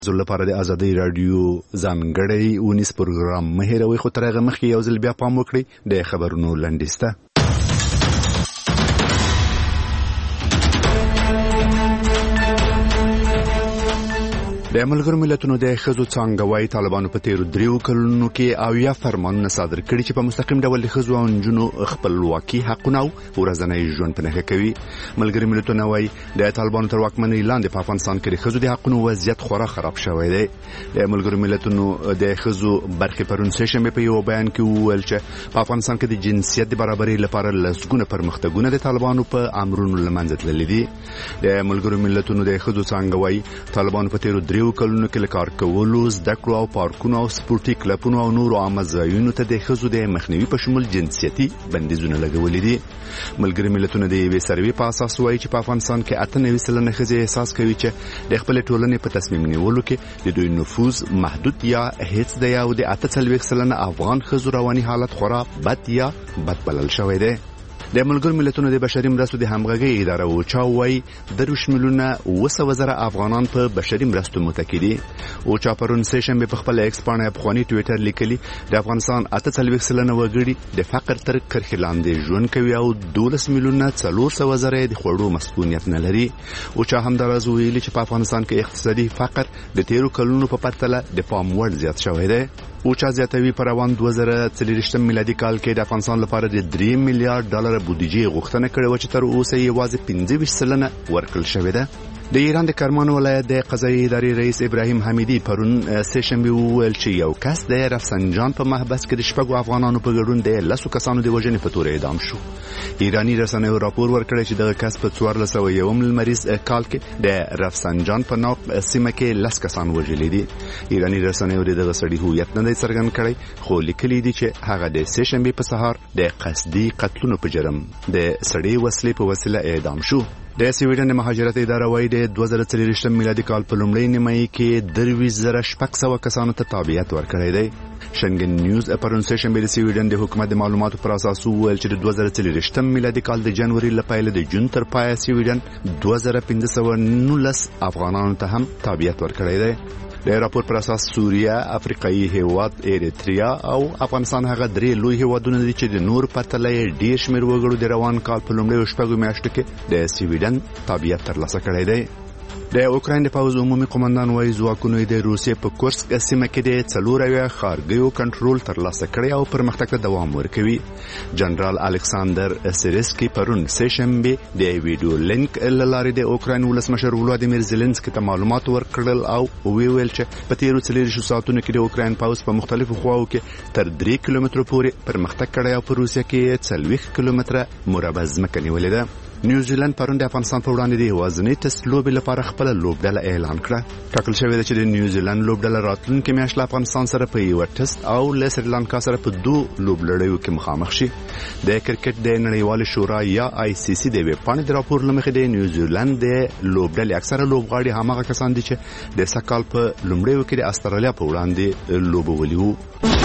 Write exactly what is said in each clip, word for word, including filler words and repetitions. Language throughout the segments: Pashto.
زه لپاره د ازادي رادیو ځانګړی ونیس پروګرام مه هېروئ، خو تر هغه مخکې یو ځل بیا پام وکړئ د خبرونو لنډیسته. د ملګرو ملتونو د ښځو څانګه وايي طالبانو په تیرو دریو کلونو کې اویا فرمانونه صادر کړي چې په مستقیم ډول د ښځو او نجونو خپلواکي حقونه او ورځنی ژوند په نښه کوي. ملګري ملتونه وايي د طالبانو تر واکمنۍ لاندې په افغانستان کې د ښځو د حقونو وضعیت خورا خراب شوی دی. د ملګرو ملتونو د ښځو برخې پرون سه شنبه په یو بیان کې وویل چې په افغانستان کې د جنسیت د برابرۍ لپاره لسګونه پرمختګونه د طالبانو په امرونو له منځه تللي دي. د ملګرو ملتونو د ښځو څانګه وايي طالبانو په تیرو یو کلونو کې لکار کولو، زده کړو او پارکونو او سپورتي کلبونو او نورو عامه ځایونو ته د ښځو د مخنیوي په شمول جنسیتي بندیزونه لګولي دي. ملګري ملتونه د یوې سروې په اساس وایي چې په افغانستان کې اته نوي سلنه ښځې احساس کوي چې د خپل ټولنې په تصمیم نیولو کې د دوی نفوذ محدود یا هیڅ دی، او د اته څلوېښت سلنه افغان ښځو رواني حالت خورا بد یا بد بلل شوی دی. د ملګرو ملتونو د بشري مرستو د همغږۍ اداره اوچا وايي درویشت میلیونه اوه سوه زره افغانان په بشري مرستو متکي دي. اوچا پرون سه شنبه په خپل ایکس پاڼه افغاني ټویټر لیکلي د افغانستان اته څلوېښت سلنه وګړي د فقر تر کرښې لاندې ژوند کوي او دولس میلیونه څلور سوه زره د خوړو مسؤلیت نه لري. اوچا همداراز ویلي چې په افغانستان کې اقتصادي فقر د تیرو کلونو په پرتله د پام وړ زیات شوی دی. اوچا زیاتوي پر روان دوه زره څلوېښتم میلادي کال کې د افغانستان لپاره د درې میلیارډ ډالر بودیجې غوښتنه کړې وه چې تر اوسه یوازې پنځه ویشت سلنه ورکړل شوې ده. د ایران د کرمان ولایت د قضایي ادارې رئیس ابراهیم حمیدي پرون سه شنبه وویل چې یو کس د رفسنجان په محبس کې د شپږو افغانانو په ګډون د لسو کسانو د وژنې په تور اعدام شو. ایرانی رسنیو راپور ورکړی چې دغه کس په څوارلس سوه یوم لمریز کال کې د رفسنجان په ناق سیمه کې لس کسان وژلي دي. ایرانی رسنیو دغه سړي هویت نه دی څرګند کړی، خو لیکلي دي چې هغه د سه شنبه په سهار د قصدي قتلونو په جرم د سړي وسلې په وسیله اعدام شو. د سویډن د مهاجرت اداره وايي د دوه زره څلوېښتم میلادي کال په لومړۍ نیمایي کې درویشت زره شپږ سوه کسانو ته تابعیت ورکړی دی. شنګن نیوز پرون سه شنبه د سویډن د حکومت د معلوماتو پر اساس وویل چې د دوه زره څلوېښتم میلادي کال د جنوري له پیله د جون تر پایه سویډن دوه زره پنځه سوه نولس افغانانو ته هم تابعیت ورکړی دی. د راپور پر اساس سوریه، افریقایي هیواد ایریتریا او افغانستان هغه درې لوی هیوادونه دي چې د نور پرتله ډېر شمېر وګړو د روان کال په لومړیو شپږو میاشتو کې د سویډن تابعیت ترلاسه کړی دی. د اوکراین د پوځ عمومي قومندان وايي ځواکونو د روسیې په کورسک سیمه کې د څلور اویا ښارګیو کنټرول ترلاسه کړی او پرمختګ ته دوام ورکوي. جنرال الکساندر سیرسکي پرون سه شنبه د ویډیو لینک له لارې د اوکراین ولسمشر ولادیمیر زيلنسکي ته معلومات ورکړل او ویل چې په تیرو څلوېښتو ساعتونو کې د اوکراین پوځ په مختلفو خواو کې تر درې کیلومترو پورې پرمختګ کړی او په روسیه کې څلوېښت کیلومتره مربع ځمکه نیولې ده. نیوزیلند پرون د افغانستان په وړاندې د یوازینۍ ټسټ لوبې لپاره خپل لوبډله اعلان کړه. ټاکل شوی ده چې د نیوزیلند لوبډله راتلونکي میاشت له افغانستان سره په یو ټسټ او له سریلانکا سره په دوه لوبلړیو کې مخامخ شي. د کرکټ د نړیوال شورا یا آی سی سی د ویب پاڼې د راپور لمخې د نیوزیلند د لوبډلې اکثره لوبغاړي هماغه کسان دي چې د سکال په لومړیو کې د استرالیا په وړاندې لوبولي وو.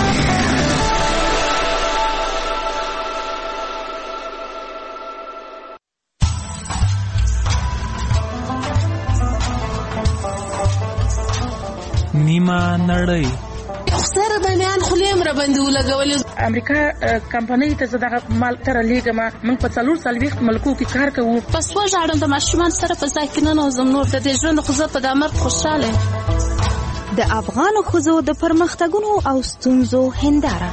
نیمه نړۍ سره باندې خلیم را باندې ولګول. امریکا کمپنۍ ته زداغه مال تر لیګما من په څلور سلويخت ملکو کې کار کوو. پس وژاړم د ماشومان سره په ځای کې نه نوزم نور د دې ژوند خو زه په د امر خوشاله. د افغان خوځو د پرمختګونو او ستونزو هنداره.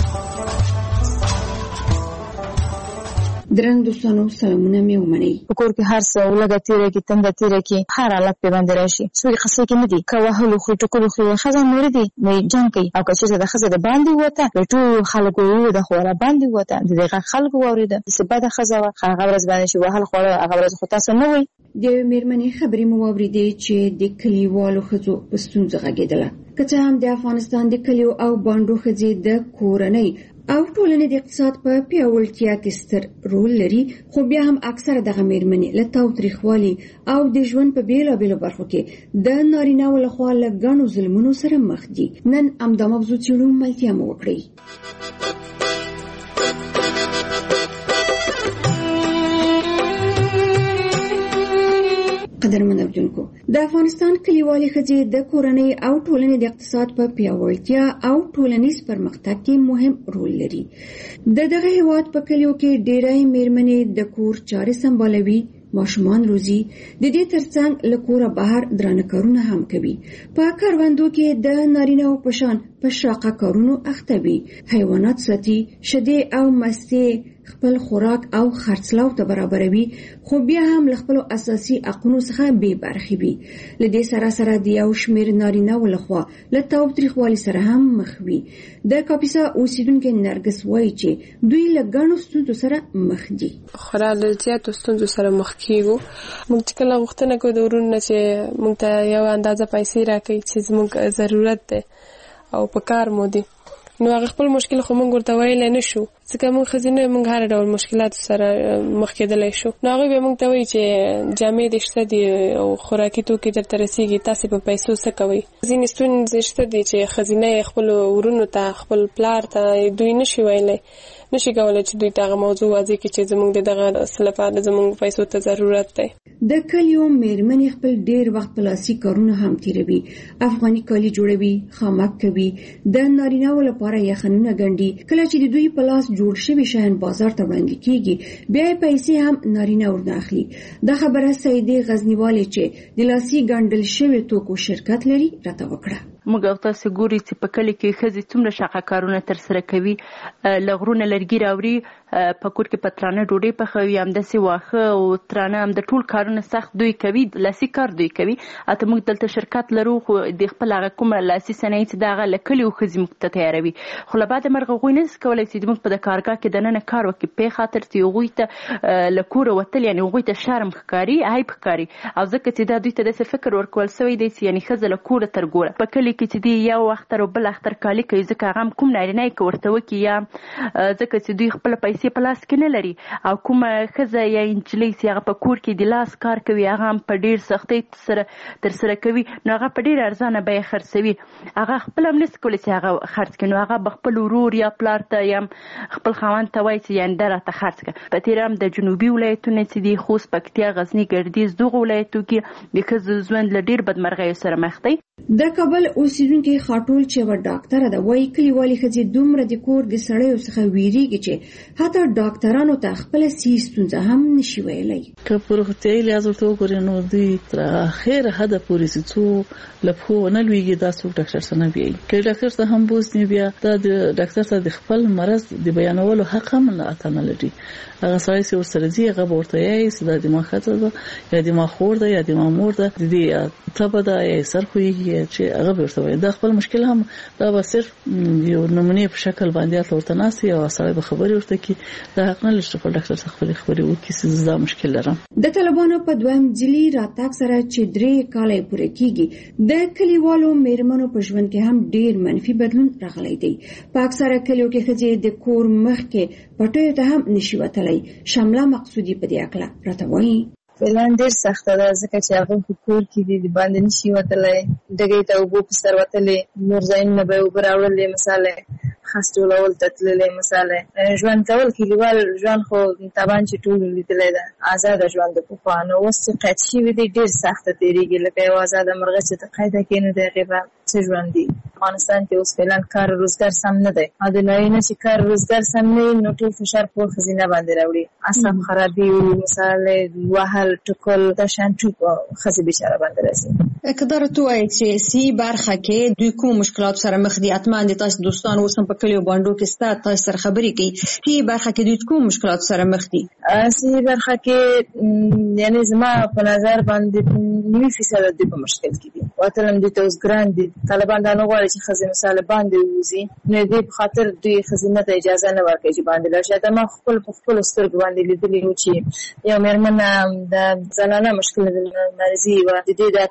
درنګ دوستانو سلامونه مې ومنئ. په کور کې هر څه ولګه تیره کې تنده تیره کې هر حالت په باندې راشي. سوري خاصه کې نه دي که وهلو خو ټکو خو خزان نور دي مې جنگ کوي او که چې د خزه د باندې وته ټول خلکو یو د خو را باندې وته دغه خلکو وریده سبا د خزه هغه ورځ باندې شي وهل خو هغه ورځ خو تاسو نه وي. د میرمنې خبرې مو واوریدې چې د کلیوالو ښځو په ستونزه غږېدله. که څه هم د افغانستان د کلیو او بانډو ښځې د کورنۍ او ټولنې د اقتصاد په پیاوړتیا کې ستر رول لري، خو بیا هم اکثره دغه میرمنې له تاوتریخوالي او د ژوند په بیلابیلو برخو کې د نارینه‌و لخوا له ګڼو ظلمونو سره مخ دي. نن همدا موضوع څېړو، ملتیا مو وکړئ. قدرمن اوریدونکو د افغانستان کلیوالي ښځې د کورنۍ او ټولنې د اقتصاد په پیاوړتیا او ټولنیز پرمختګ کې مهم رول لري. د دغه هیواد په کلیو کې ډېری میرمنې د کور چارې سمبالوي، ماشومان روزي، د دې ترڅنګ له کوره بهر درانه کارونه هم کوي. په کروندو کې د نارینه‌و په شان په شاقه کارونو اخته وي، حیوانات ساتي، شیدې او مستې خپل خوراک او خرڅلاو ته برابروي، خو بیا هم له خپلو اساسي حقونو څخه بې برخې وي. له دې سره سره د یو شمېر نارینه‌و لخوا له تاوتریخوالي سره هم مخ وي. د کاپیسا اوسیدونکې نرګس وایي چې دوی له ګڼو ستونزو سره مخ دي. خورا له زیاتو ستونزو سره مخ کیږو. موږ چې کله غوښتنه کوو د ورونو نه چې موږ ته یو اندازه پیسې راکړي چې زموږ ضرورت دی او په کار مو دي، نو هغه خپل مشکل خو موږ ورته ویلی نه شو، ځکه موږ ښځې نه موږ هر ډول مشکلاتو سره مخ کېدلی شو. نو هغوی به موږ ته وایي چې جامې دې شته دي او خوراکي توکي درته رسېږي، تاسې په پیسو څه کوئ. ځینې ستونزې شته دي چې ښځینه یې خپلو ورونو ته، خپل پلار ته دوی نشي ویلی، نشي کولی چې دوی ته هغه موضوع واضح کړي چې زموږ د دغه څه لپاره زموږ پیسو ته ضرورت دی. د کلیو میرمنې خپل ډیر وخت په لاسي کارونه هم تیروي. افغاني کالي جوړوي، خامک کوي، د نارینه‌و لپاره یخنونه ګنډي. کله چې د دوی په لاس جوړ شوي شیان بازار ته وړاندې کیږي، بیا یې پیسې هم نارینه ورنه اخلي. دا خبره سیدې غزنیوالې چې د لاسي ګنډل شوي توکو شرکت لري راته وکړه. موږ او تاسو ګوري چې په کلی کې ښځې څومره شاقه کارونه ترسره کوي، له غرونه لرګي راوړي، په کور کې په ترانه ډوډۍ پخوي، همداسې واښه او ترانه، هم د ټول کارونه سخت دوی کوي، لاسي کار دوی کوي. اته موږ دلته شرکت لرو، خو د خپل هغه کومه لاسي صنایع چې دغه له کلیو ښځې موږ ته تیاروي، خو له بعده مرغه هغوی نشي کولی چې موږ په د کارګاه کې دننه کار وکړي، په خاطر چې هغوی ته له کوره وتل یعنې هغوی ته شرم ښکاري، عیب ښکاري، او ځکه چې دا دوی ته داسې فکر ورکول شوی دی چې یعنې ښځه له کوره تر ګوره په کلي کې چې دی یو اختر او بل اختر کالي کوي، ځکه هغه هم کوم نارینه یې که ورته وکړي، یا ځکه چې دوی خپله پیسې په لاس کې نه لري، او کومه ښځه یا نجلۍ چې هغه په کور کې د لاس کار کوي، هغه هم په ډېر سختۍ سره ترسره کوي، نو هغه په ډېر ارزانه بیه خرڅوي. هغه خپله هم نشي کولی چې هغه خرڅ کړي، نو هغه به خپل ورور یا پلار ته یا خپل خاوند ته وایي چې یعنې دا راته خرڅ کړه. په تېره هم د جنوبي ولایتونه چې دي، خوست، پکتیا، غزني، ګردیز، دغو ولایتو کې د ښځو ژوند له ډېر بدمرغیو سره مخ دی. د کابل اوسیدونکي خاټول چې یوه ډاکټره ده وایي کلیوالي ښځې دومره د کور د سړیو څخه ویریږي چې حتی ډاکټرانو ته خپله صحي ستونزه هم نشي ویلی. که په روغتیایي لحاظ ورته وګورې نو دوی تر اخره حده پورې چې څو له پښو ونه لوېږي دا څوک ډاکټر ته نه بیایي. که ډاکټر ته هم بوځي، بیا دا د ډاکټر ته د خپل مرض د بیانولو حق هم عطا نه لري. هغه سړی چې ورسره ځي هغه به ورته وایي چې دا زما ښځه ده یا زما خور ده یا زما مور ده، د دې تبه ده یا سر خوږي، چې هغه به ورته وایي. دا خپل مشکل هم دا به صرف یو نمونې په شکل باندې ورته ناست او سړی به خبرې ورته کړي. دا حق نه لري چې خپل ډاکټر څخه خپلې خبرې وکړي چې دا مشکل لرم. د طالبانو په دویم ځلي راتګ سره چې درې کاله پوره کیږي، د کلیوالو میرمنو په ژوند کې هم ډیر منفي بدلون راغلی دی. په اکثره کلیو کې ښځې د کور مخ کې پټیو ته هم نشي وتلی. شمله مقصودي په دې اړه راته وایي. فعلا ډیر سخته ده، ځکه چې هغه په کور کې دي، د باندې نشي وتلی، ډګۍ ته اوبه په سر وتلی، نور ځایونه به یې اوبه راوړلې، مثاله خاص ټولول ته تللی، مثاله ژوند کول کلیوال ژوند خو طبعا چې ټولو لیدلی ده، ازاده ژوند د پخوا. نو اوس چې قید شوي دی ډېر سخته تېرېږي، لکه یو ازاده مرغه چې ته قیده کړې نو د هغې به څه ژوند دي. افغانستان کې اوس فعلا کار روزګار سم نه دی، او د نارینه چې کار روزګار سم نه وي نو ټول فشار په ښځینه باندې راوړي، اعصاب خرابي، مثاله وهل ټکول، دا شیان ټول په ښځې بیچاره باندې راځي. که دا راته ووایي چې صحي برخه کې دوی کومو مشکلاتو سره مخ دي؟ حتما د تاسو دوستان اوس هم په کلیو بانډو کې ستا تاسو سره خبرې کوي. صحي برخه کې دوی کوم مشکلاتو سره مخ دي؟ صحي برخه کې یعنې زما په نظر باندې نوي فیصده دوی په مشکل کې دي. وتلم دوی ته اوس ګران دي. طالبان دا نه غواړي چې ښځې مثاله باندې ووځي، نو دوی په خاطر دوی ښځینه ته اجازه نه ورکوي چې باندې لاړ شي. دا ما خپل په خپلو سترګو باندې لیدلي وو چې یو مېرمنه د زنانه مشکل مرضي وه، د دې د کالي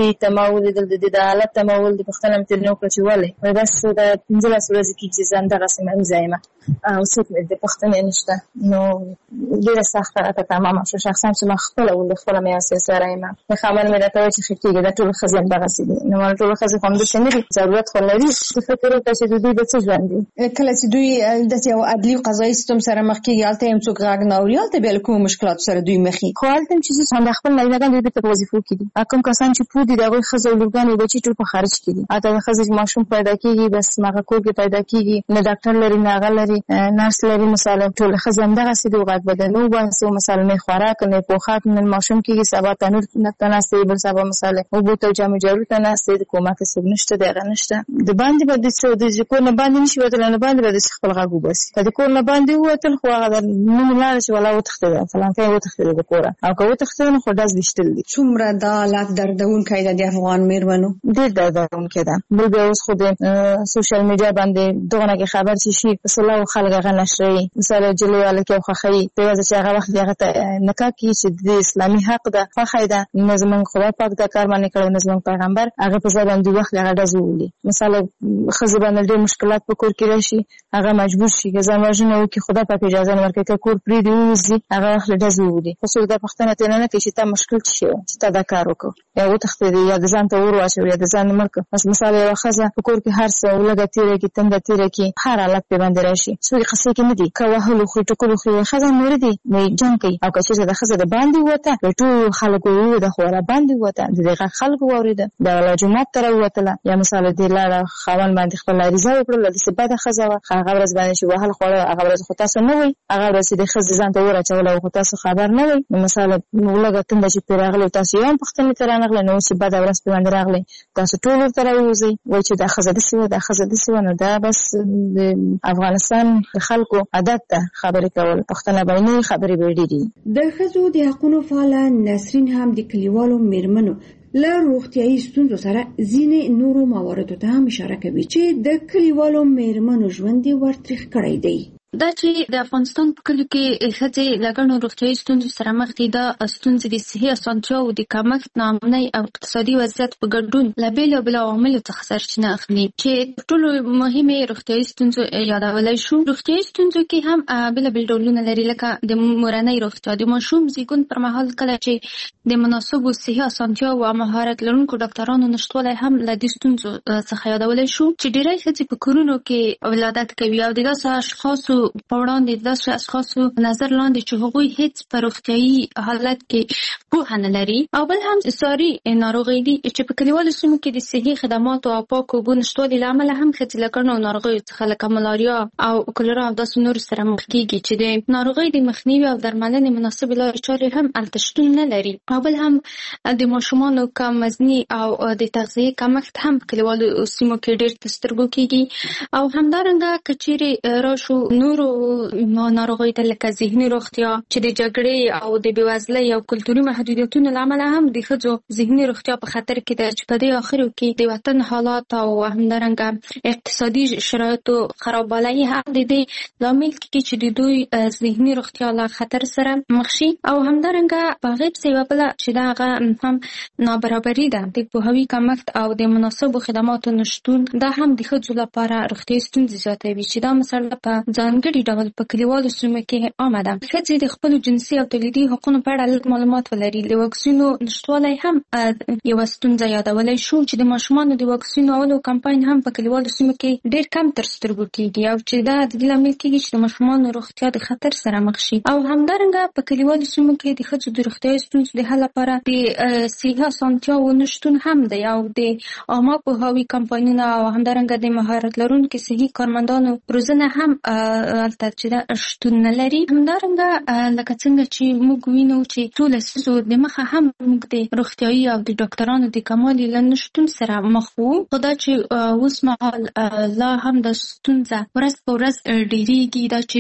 دوی تماول د د حالت تماول د پښتنه متر نو کړی ولې بس د پنځلس ورځې کې چې ځان دغه سیمه زایمه او څوک د پښتنه نشته نو ډیره سخته راته تمامه شو شخصا چې ما خپل ول خپل مې اساس رایم د خامن مې راته چې خېږي د ټول خزم دغه سي نو ما ټول خزم هم د شنري ضرورت خو لري چې فکر وکړي چې دوی د څه ژوند دي کله چې دوی د یو عدلي قضایي سیستم سره مخ کېږي البته هم څوک غاګ نه اوري البته بل کوم مشکلات سره دوی مخې خو البته چې څنګه خپل نه دوی په وظیفو کې دي کوم کسان چې پودي دغه خزو لګان د چیټو په خارج کې دي اته خزو ماشوم پیدا کیږي بس ماغه کور کې پیدا کیږي نه ډاکټر لري نه غلري نرس لري مثلا ټول خزم دغه سي دوغات بدنو واسو مثلا می خوراک نه پوخات نه ماشوم کېږي سبا تنور نه تناسي بل سبا مثلا او بوته جامو جارو تناسي د کومه څه نشته دغه نشته د باندې به د څه د کو نه باندې نشي وته نه باندې به د خپل غاګو بس د کو نه باندې وته خو هغه نو لاړ شي ولا وتخته فلان کې وتخته د کوره او کو وتخته نو خو داس بشتل دي څومره د حالات دردون کایده د افغان میرمنو ډېر دردون کېده بل به اوس خو د سوشل میډیا باندې دغه کې خبر شي په سلام خلک غنښري مثلا جلواله کې خوخي په وجه چې هغه وخت هغه نکاح کې چې د اسلامي حق د فخیده نظم خدای پاک د کار باندې کړو نظم پیغمبر هغه په ځای باندې وخت هغه دزولي مثلا خزه باندې ډېر مشکلات په کور کې راشي هغه مجبور شي ځان وژنه وکي خدای پاک اجازه نه ورکړي چې کور پری دی وزي هغه وخت دزولي خو څو د پښتنه ته نه کې چې تا مشکل شي چې تا دا کار وکړو یا وتخته دی یا د ځان ته ور واچو یا د ځان مرګ بس مثلا یو خزه په کور کې هر څه ولګه تیرې کې تند تیرې کې هر حالت په باندې راشي څو قصې کې نه دي کوه هلو خو ټکو خو خزه نور دي مې جنگ کوي او که چې د خزه د باندې وته ټول خلکو یو د خوره باندې وته دغه خلکو وریده د جمعه تر وته یا مثلا د لاره خوان باندې خپل ریزه وکړل د سبا د خزه هغه ورځ باندې چې وهل خوره هغه ورځ خو تاسو نه وي هغه ورځ د خزه ځان ته ورچول او تاسو خبر نه وي مثلا ولګه تند چې پیراغله تاسو یو پختنه تر نه غل نو چې بعد ورځ په باندې راغلی تاسو ټول تر وځي وای چې د خزه د سیو د خزه د سیو نو دا بس د افغانستان خلکو عادت ته خبرې کول پښتنه باندې خبرې وړي دي د خزو د حقوقو فعال نسرین هم د کلیوالو میرمنو له روغتیايي ستونزو سره ځینې نورو مواردو ته هم اشاره کوي چې د کلیوالو میرمنو ژوند ورتریخ کړی دی دا چې د افغانستان په کلیو کې ښځې له ګڼو روغتیايي ستونزو سره مخ دي دا ستونزې د صحي اسانتیاوو د کمښت ناامنۍ او اقتصادي وضعیت په ګډون له بېلابېلو عواملو څخه سرچینه اخلي چې تر ټولو مهمې روغتیايي ستونزو یادولی شو. روغتیايي ستونزو کې هم بېلابېل ډولونه لري لکه د مورنۍ روغتیا د ماشوم زیږون پر مهال کله چې د مناسبو صحي اسانتیاوو او مهارت لرونکو ډاکټرانو نشتوالی هم له دې ستونزو څخه یادولی شو چې ډېری ښځې په کورونو کې ولادت کوي او د داسې اشخاصو په وړاندې داسې اشخاصو نظر لاندې چې هغوی هیڅ په روغتیايي حالت کې پوهه نه لري او بل هم ساري ناروغۍ دي چې په کلیوالو سیمو کې د صحي خدماتو او پاکو اوبو نشتوالي له امله هم ښځې له ګڼو ناروغیو څخه لکه ملاریا او کولرا او داسې نورو سره مخ کېږي چې د ناروغۍ د مخنیوي او درملنې مناسبې لارې چارې هم هلته شتون نه لري او بل هم د ماشومانو کم وزني او د تغذیې کمښت هم په کلیوالو سیمو کې ډېر تر سترګو کېږي او همدارنګه که چیرې راشو نورو ناروغیو ته لکه ذهني روغتیا چې د جګړې او د بېوزلۍ او کلتوري محدودیتونو له امله هم د ښځو ذهني روغتیا په خطر کې ده چې په دې اخرو کې د وطن حالات او همدارنګه اقتصادي شرایطو خرابوالی هم د دې لامل کېږي چې د دوی ذهني روغتیا له خطر سره مخ شي او همدارنګه په هغې پسې یوه بله چې د هغه هم نابرابري ده د پوهاوي کمښت او د مناسبو خدماتو نشتون دا هم د ښځو لپاره روغتیايي ستونزې زیاتوي چې دا مسله په ځانګړي ډول په کلیوالو سیمو کې عامه ده. ښځې د خپلو جنسي او تولیدي حقونو په اړه لږ معلومات ولري. د واکسینو نشتوالی هم یوه ستونزه یادولی شو چې د ماشومانو د واکسینو اولو کمپاین هم په کلیوالو سیمو کې ډېر کم تر سترګو کېږي او چې دا د دې لامل کېږي چې د ماشومانو روغتیا د خطر سره مخ شي او همدارنګه په کلیوالو سیمو کې د ښځو د روغتیايي ستونزو د حل لپاره د صحي اسانتیاوو نشتون هم دی او د عامه پوهاوي کمپاینونه او همدارنګه د مهارت لرونکو صحي کارمندانو روزنه هم هلته چې دا شتون نه لري. همدارنګه لکه څنګه چې موږ وینو چې ټول ستونزو د مخه هم موږ د روغتیايي او د ډاکټرانو د کموالي له نشتون سره مخ وو خو دا چې اوس مهال لا هم د ستونزه ورځ په ورځ ډېرېږي دا چې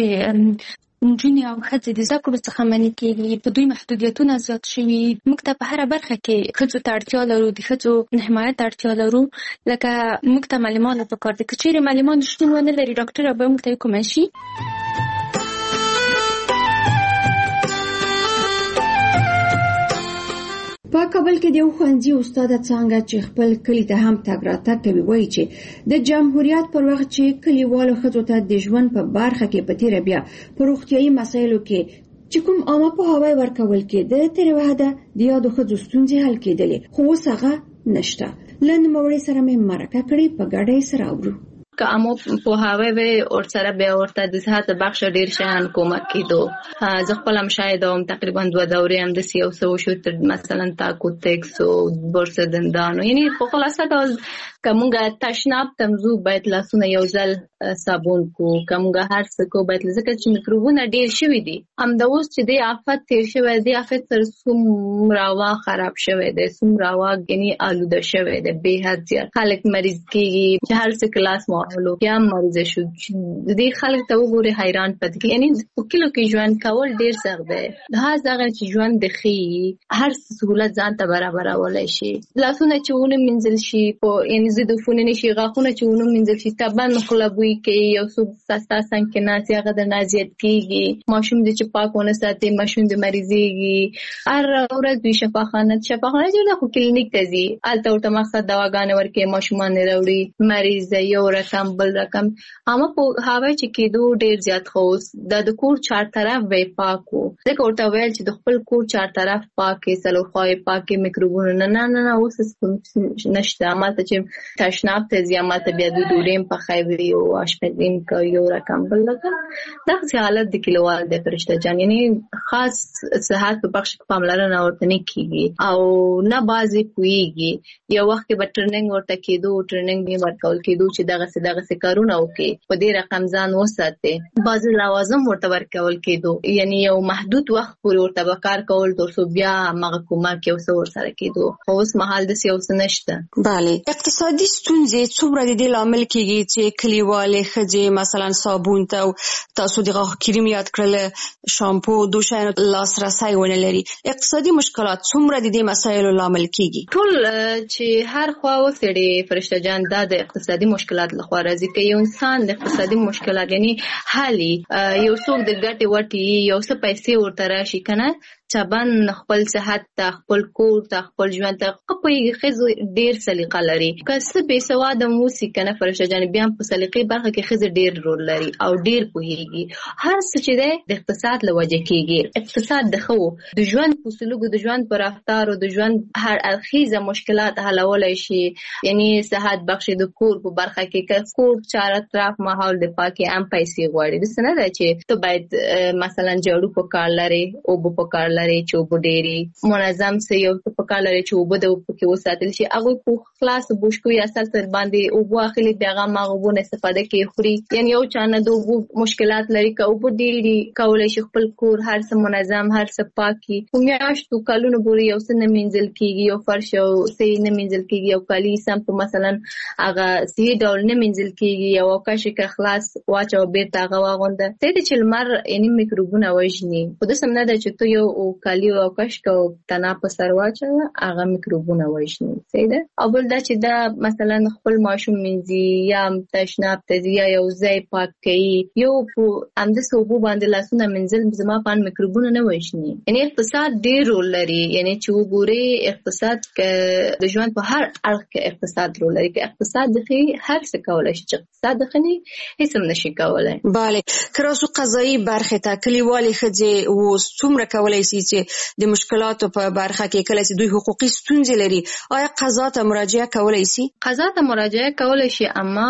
نجونې او ښځې د زده کړو څخه منع کېږي په دوی محدودیتونه زیات شوي. موږ ته په هره برخه کې ښځو ته اړتیا لرو د ښځو حمایت ته اړتیا لرو لکه موږ ته معلمان پکار دي که چیرې معلمان شتون ونه لري ډاکټره به موږ ته وکومه شي. په کابل کې د یو ښوونځي استاد څنګه چې خپل کلی ته هم تګ راتګ کوي وایي چې د جمهوریت پر وخت چې کلیوالو ښځو ته د ژوند په برخه کې په تیره بیا په روغتیايي مسایلو کې چې کوم عامه پوهاوی ورکول کېده تر وحده د یادو ښځو ستونزې حل کېدلې خو اوس هغه نشته. له نوموړي سره مې مرکه کړې په ګډه یې سره اورو. که امو پوهاوی وي او سره به ورته د صحت بخش ډیر شان کومک کیدو. زه خپل هم شاید هم تقریبا دوه دورې هم د سیاو سو شو مثلا تاکو تکس او برس دندانو یعنی په خلاصه ډول کومګه تشناب تمزو باید لاسونه یو ځل صابون کو کومګه هر څه کو باید ځکه چې میکروبونه ډیر شوي دي. هم د اوس چې د آفت تیر شوی دی آفت تر څوم راوا خراب شوی دی څوم راوا یعنی آلوده شوی دی به حد زیات خلک مریض کیږي چې هر څه کلاس مو یا مریض شو د دې خلک ته وګوري حیران پد کی یعنی په کلو کې ژوند کول ډیر سخت دی. دا ځکه چې ژوند د خي هر سہولت ځان ته برابرولای شي لاسونه چې ونه منځل شي په یعنی زده فونه نشي غاخونه چې ونه منځل شي تبان مخلبوي کې یو څو سستا څنګه ناسي هغه د نازیت کیږي ماشوم د چې پاکونه ساتي ماشوم د مریضيږي هر ورځ د شفاخانه شفاخانه چې د کلینیک ته ځي الته ورته مقصد دواګانې ورکې ماشومان وروړي مریض یو رقم بل رقم اما په هاوی چې کېدو ډیر زیات خوس د کور چار طرف وې پاکو ځکه ورته ویل چې د خپل کور چار طرف پاکې سلو خوای پاکې میکروبونه نه نه نه اوس نشته ماته چې تشناب ته زیامت بیا د ډوریم په خایوي او اشپزین کو یو رقم بل رقم دغه حالت د کلیوال د فرشته جان یعنی خاص صحت په بخش کې پاملرنه ورته نه کیږي او نه بازي کويږي یو وخت به ټریننګ ورته کېدو ټریننګ به ورکول کېدو چې دغه څه دغه څه کارونه وکي په دې رقم ځان وساته بعض لوازم ورته ورکول کېدو یعنی یو محدود وخت پورې ورته وکړ کول تر څو بیا مغکومه کې اوس ور سره کېدو اوس مهال د سیاست نشته. بله اقتصادي ستونزې څومره د دې لامل کېږي چې کلیوالې ښځې مثلا صابون ته تاسو د غاښ کریم یاد کړل شامپو دوشاینو لاسرسی ونه لري اقتصادي مشکلات څومره د دې مسایلو لامل کېږي؟ ټول چې هر خوا وسړي فرشته جان د اقتصادي مشکلات لخوا راځي کې یو انسان د اقتصادي مشکلات یعنی حالي یو څوک د ګټي وټي یو څه پیسې ورته راشي کنه چابان خپل صحت ته خپل کور ته خپل ژوند ته خپل خزو ډیر سلیقه لري کله به سواد موسی کنه فرشته جان بیا په سلیقې برخه کې خزو ډیر رول لري او ډیر پوهیږي هر څه چې د اقتصاد لوجه کېږي اقتصاد د خو د ژوند په سلوک د ژوند پر رفتار او د ژوند هر اړخیزه مشکلات حلولای شي یعنی صحت بخش د کور په برخه کې کور چار اطراف ماحول د پاکي ام پیسې غواړي د سنه ده چې ته باید مثلا جوړو په کار لري او په کار لري چې وبډيري منظم سه یو په کار لري چې وبد او په وساتل شي هغه په خلاص بوشکوي اصل تر باندې او واخلي دغه ماغوونه استفاده کوي خوري یعنی یو چانه دوه مشکلات لري که وبډيري کولای شي خپل کور هر څه منظم هر څه پاکي میاشتو کلونو بوري یو څه نه منځل کیږي یو فرش او سي نه منځل کیږي یو کالي سم په مثلا هغه سي ډول نه منځل کیږي یو کاشي که خلاص واچو بیرته هغه واغونده ته چې لمر یعنی میکروبونه وژني خو د سم نه ده چې ته یو کالی او کاش کو تنا په سر واچو هغه میکروبونه وژني سیده او بل دا چې دا مثلا خپل ماشوم منځي یا تشناب تزیا یو ځای پاک کوي یو په اند سوبو باندې لاسونه منځل زما پان میکروبونه نه وژني یعنی اقتصاد ډیر رول لري یعنی چې وګوري اقتصاد ک د ژوند په هر اړخ کې اقتصاد رول لري کې اقتصاد د هر څه کولای شي چې اقتصاد د خني هیڅ هم نشي کولای. bale کراسو قضایي برخه ته کلیوالي خځې و څومره کولای شي چې د مشکلاتو په برخه کې کله چې دوی حقوقي ستونزې لري آیا قضا ته مراجعه کولای شي؟ قضا ته مراجعه کولای شي اما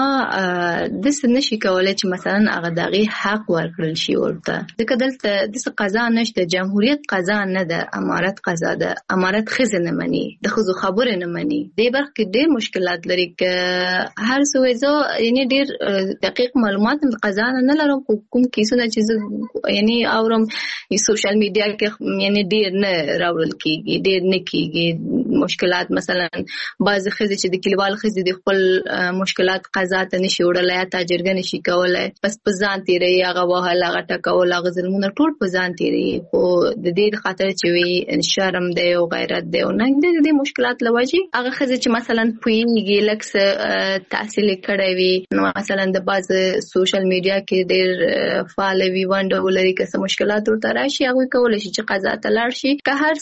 د څه نشي کولای چې مثلا هغه دغه حق ورکړل شي ورته ځکه دلته د څه قضا نشته جمهوریت قضا نه ده امارت قضا ده امارت خزه نه مني د خزو خبره نه مني د برخه کې ډېر مشکلات لري ک هر څه زه یعنی ډېر دقیق معلومات قضا نه لرم کوم کیسونه چې یعنی اورم سوشل میډیا کې یعنی ډیر نه راوړل کیږي ډیر نه کیږي مشکلات مثلا بعض خزې چې د کلیوال خزې د خپل مشکلات قضا ته نشي وړلای یا تاجرګ نشي کولای بس په ځان تیری هغه وه هغه ټکول هغه ظلمونه ټول په ځان تیری خو د دې خاطر چې وي شرم دی او غیرت دی او نه د دې مشکلات لوجي هغه خزې چې مثلا پوینګي لکس تحصیل کړی وي نو مثلا د بعض سوشل میډیا کې ډیر فعال وي وانډ ولري که څه مشکلات ورته راشي هغه کولای شي چې قضا قضا ته لاړ شي که هر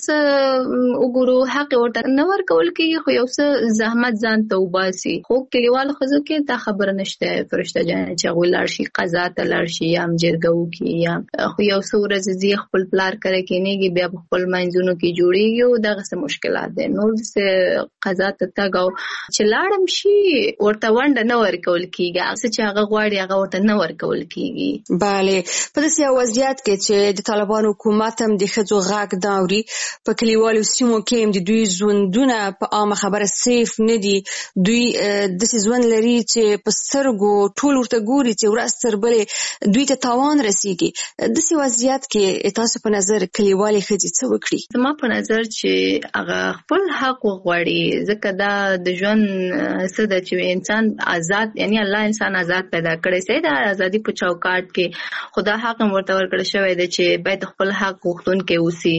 څه وګورو حق ورته نه ورکول کېږي خو یو څه زحمت ځان ته وباسي خو کلیوالو ښځو کې دا خبره نشته فرشته جان چې هغوی لاړ شي قضا ته لاړ شي یا هم جرګه وکړي یا خو یو څه ورځې ځي خپل پلار کره کېنېږي بیا په خپل منځونو کې جوړېږي او دغسې مشکلات دی نور داسې قضا ته تګ او چې لاړم شي ورته ونډه نه ورکول کېږي هغه څه چې هغه غواړي هغه ورته نه ورکول کېږي. بله په داسې یو وضعیت کې چې د طالبانو حکومت هم د ښځو غږ نه اوري په کلیوالو سیمو کې هم د دوی ژوندونه په عامه خبره سیف نه دي دوی داسې ژوند لري چې په سترګو ټول ورته ګوري چې ورځ تر بلې دوی ته تاوان رسېږي. داسې وضعیت کې تاسو په نظر کلیوالې ښځې څه وکړي؟ زما په نظر چې هغه خپل حق وغواړي ځکه دا د ژوند څه ده چې انسان آزاد یعنی الله انسان آزاد پیدا کړی سي د ازادي په چوکاټ کې خدا حق ورته ورکړی شوی دی چې باید خپل حق غوښتونکی اوسي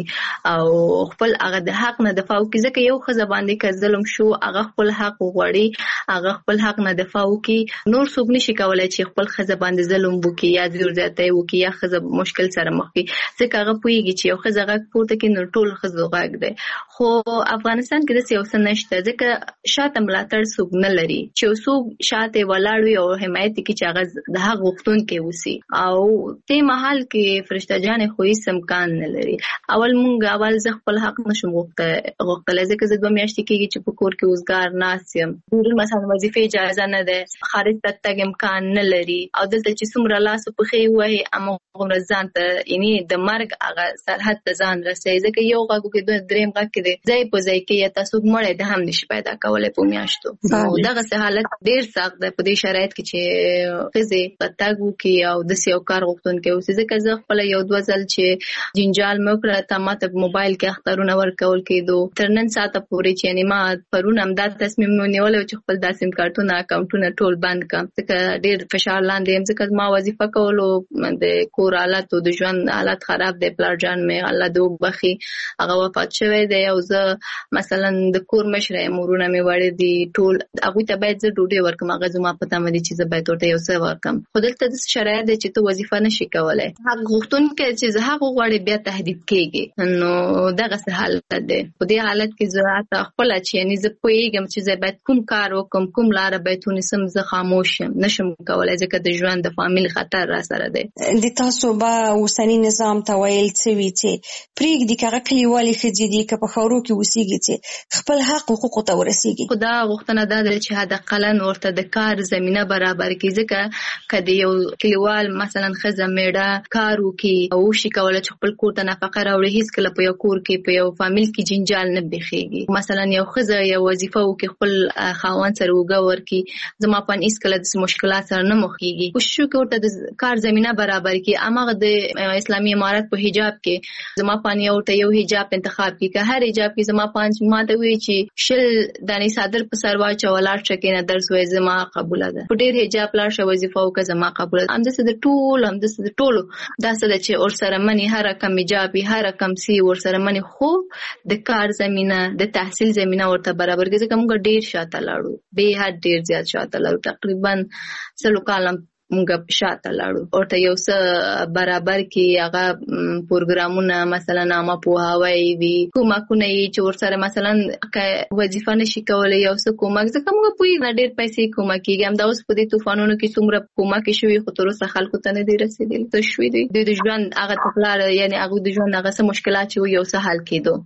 او خپل هغه د حق نه دفاع وکړي ځکه یو ښځه باندې که ظلم شو هغه خپل حق وغواړي هغه خپل حق نه دفاع وکړي نور څوک نشي کولای چې خپل ښځه باندې ظلم وکړي یا زور زیاتی وکړي یا ښځه مشکل سره مخ کړي ځکه هغه پوهېږي چې یو ښځه غږ پورته کړي نو ټول ښځو غږ دی خو افغانستان کې داسې یو څه نشته ځکه شاته ملاتړ څوک نه لري چې څوک شاته ولاړ وي او حمایت وکړي چې هغه د حق غوښتونکی اوسي او دې مهال کې فرشته جانې خو هېڅ امکان نه لري اول مونږ اول زه خپل حق نشم غوښتلی ځکه زه دوه میاشتې کېږي چې په کور کې اوزګار ناست یم بیرون مثلا وظیفې اجازه نه ده خارج ته تګ امکان نه لري او دلته چې څومره لاس په پښې ووهي هماغومره ځان ته یعنې د مرګ هغه سرحد ته ځان رسوي ځکه یو غږ وکړي درېیم غږ کې دی ځای په ځای کې یا ته څوک مړی ده هم نشي پیدا کولی په میاشتو نو دغسې حالت ډېر سخت دی په دې شرایط کې چې ښځې په تګ وکړي او داسې یو کار غوښتونکی اوسي ځکه زه خپله یو دوه ځل چې جنجال مې وکړه تا ما ته په موبایل کې اخترونه ورکول کېدو تر نن ساعته پورې چې یعنې ما پرون همدا تصمیم مې ونیولی و چې خپل دا سیم کارتونه اکاونټونه ټول بند کړم ځکه ډېر فشار لاندې یم ځکه ما وظیفه کولو د کور حالت او د ژوند حالت خراب دی پلار جان مې الله دې وبخي هغه وفات شوی دی او زه مثلا د کور مشره یم ورونه مې وړي دي ټول هغوی ته باید زه ډوډۍ ورکړم هغه زما په تمه دي چې زه باید ورته یو څه ورکړم خو دلته داسې شرایط دی چې ته وظیفه نشي کولی حق غوښتونکی چې زه حق وغواړي بیا تهدید کېږي نو دغسې حالت دی په دې حالت کې زه حتی خپله چې یعنې زه پوهېږم چې زه باید کوم کار وکړم کوم لاره باید ونیسم زه خاموش یم نشم کولی ځکه د ژوند د فامیل خطر را سره دی. د تاسو به اوسني نظام ته ویل څه وي چې پرېږدي که هغه کلیوالې ښځې دي که په ښارو کې اوسېږي چې خپل حق حقوقو ته ورسېږي خو دا غوښتنه دا ده چې حداقلا ورته د کار زمینه برابر کړي ځکه که د یو کلیوال مثلا ښځه میړه کار وکړي او وشي کولی چې خپل کور ته نفقه راوړي هېڅکله په یو کور کې په یو فامیل کې جنجال نه بېخېږي مثلا یو ښځه یو وظیفه وکړي خپل خاوند سره اوږه ورکړي زما پان هېڅکله داسې مشکلات سره نه مخ کېږي کوشش وکړي ورته د کار زمینه برابر کړي هماغه د اسلامي امارت په حجاب کې زما پان یو ورته یو حجاب انتخاب کړي که هر حجاب کې زما پان ما ته وایي چې شل دانې څادر په سر واچوه ولاړ شه کښېنه درس وایي زما قبوله ده په ډېر حجاب لاړ شه وظیفه وکړه زما قبوله ده همداسې د ټولو همداسې د ټولو دا څه ده چې ورسره مني هر رقم حجاب وي هر رقم سی ورسره مني خو د کار زمینه د تحصیل زمینه ورته برابر کړي ځکه موږ ډېر شاته لاړو بې حد ډېر زیات شاته لاړو تقریبا څلو کاله موږ شاته لاړو ورته یو څه برابر کړي هغه پروګرامونه مثلا عامه پوهاوی وي کومکونه یې چې ورسره مثلا که وظیفه نشي کولی یو څه کومک ځکه موږ پوهېږو ډېر پیسې کومک کېږي همدا اوس په دې طوفانونو کې څومره کومکې شوي خو تر اوسه خلکو ته نه دي رسېدلي څه شوي دي دوی د ژوند هغه تګلاره یعنې هغوی د ژوند هغه څه مشکلات چې وي یو څه حل کېدو.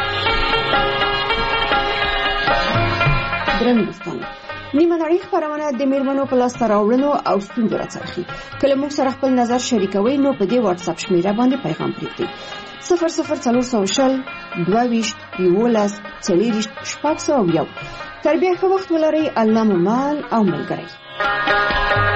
درنو دوستانو نیمه نړۍ خپرونه د میرمنو په لاسته راوړنو او ستونزو راڅرخي که له موږ سره خپل نظر شریکوئ نو په دې واتساپ شمېره باندې پیغام پرېږدئ صفر صفر څلور سوه شل دوه ویشت یولس څلېرویشت شپږ سوه یو تر بیا ښه وخت ولرئ الله مو مال او ملګری.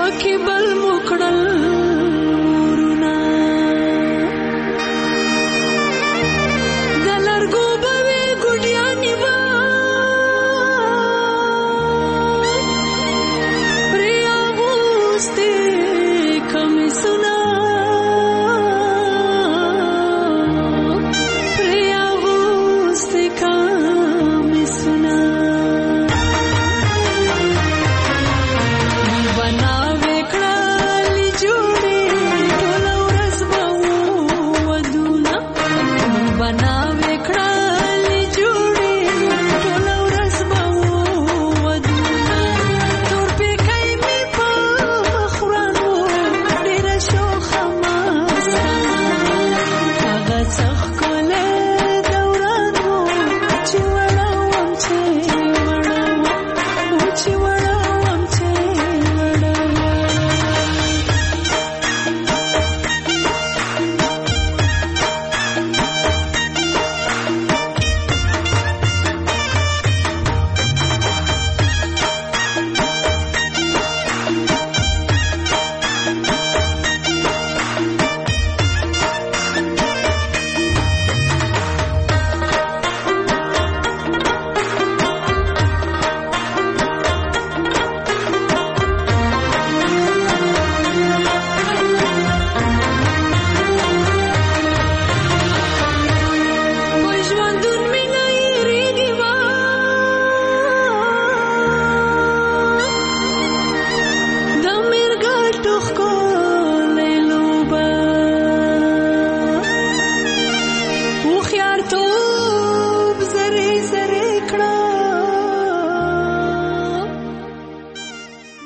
کې بل مکړل